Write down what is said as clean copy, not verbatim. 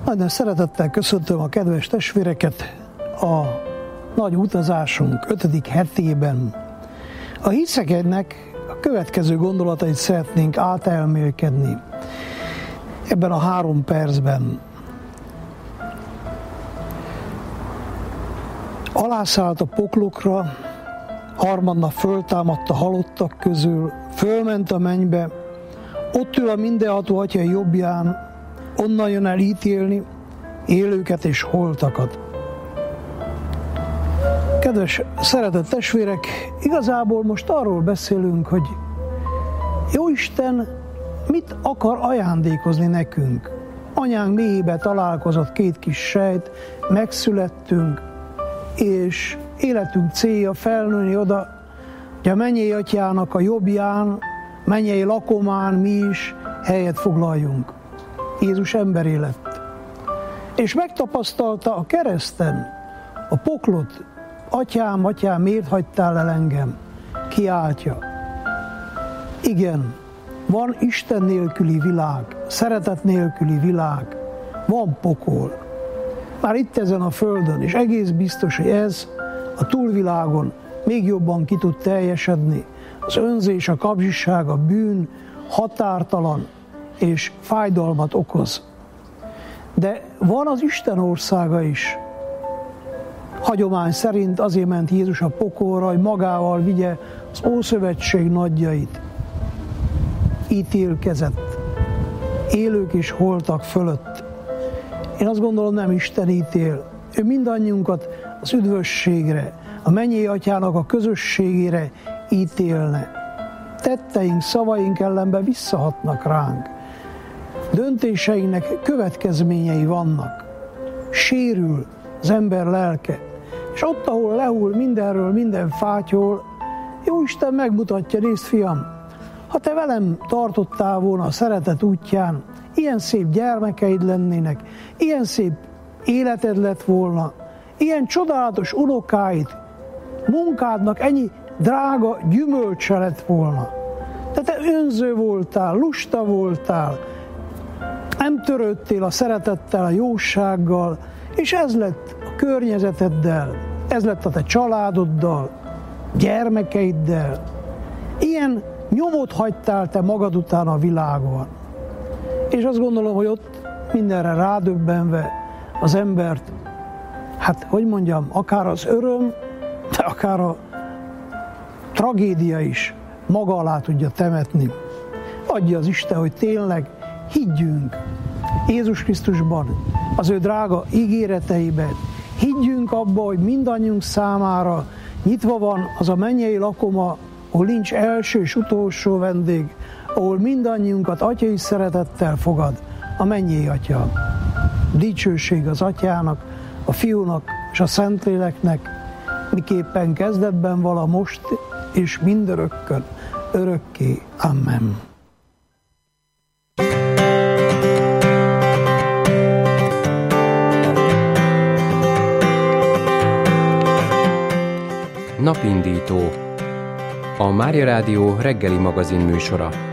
Nagyon szeretettel köszöntöm a kedves testvéreket a nagy utazásunk 5. hetében. A hiszekednek a következő gondolatait szeretnénk átelmélkedni ebben a 3 percben. Alászállt a poklokra, harmadnap föltámadt a halottak közül, fölment a mennybe, ott ül a mindenható Atya jobbján, onnan jön el ítélni élőket és holtakat. Kedves, szeretett testvérek, igazából most arról beszélünk, hogy Jóisten mit akar ajándékozni nekünk. Anyánk méhébe találkozott 2 kis sejt, megszülettünk, és életünk célja felnőni oda, hogy a mennyei Atyának a jobbján, mennyei lakomán mi is helyet foglaljunk. Jézus emberé lett. És megtapasztalta a kereszten a poklot. Atyám, Atyám, miért hagytál el engem? Kiáltja. Igen, van Isten nélküli világ, szeretet nélküli világ, van pokol. Már itt ezen a földön, és egész biztos, hogy ez a túlvilágon még jobban ki tud teljesedni. Az önzés, a kapzsiság, a bűn határtalan és fájdalmat okoz. De van az Isten országa is. Hagyomány szerint azért ment Jézus a pokolra, hogy magával vigye az Ószövetség nagyjait. Ítélkezett, élők és holtak fölött. Én azt gondolom, nem Isten ítél. Ő mindannyiunkat az üdvösségre, a mennyei Atyának a közösségére ítélne. Tetteink, szavaink ellenben visszahatnak ránk. Döntéseinknek következményei vannak. Sérül az ember lelke. És ott, ahol lehull mindenről, minden fátyol, Jóisten megmutatja, nézd fiam, ha te velem tartottál volna a szeretet útján, ilyen szép gyermekeid lennének, ilyen szép életed lett volna, ilyen csodálatos unokáid, munkádnak ennyi drága gyümölcse lett volna. De te önző voltál, lusta voltál, nem törődtél a szeretettel, a jósággal, és ez lett a környezeteddel, ez lett a te családoddal, gyermekeiddel. Ilyen nyomot hagytál te magad után a világon. És azt gondolom, hogy ott mindenre rádöbbenve az embert, akár az öröm, de akár a tragédia is maga alá tudja temetni. Adja az Isten, hogy tényleg higgyünk Jézus Krisztusban, az ő drága ígéreteiben. Higgyünk abba, hogy mindannyiunk számára nyitva van az a mennyei lakoma, ahol nincs első és utolsó vendég, ahol mindannyiunkat atyai szeretettel fogad a mennyei Atya. Dicsőség az Atyának, a Fiúnak és a Szentléleknek, miképpen kezdetben vala most és mindörökkön, örökké. Amen. Napindító. A Mária Rádió reggeli magazin műsora.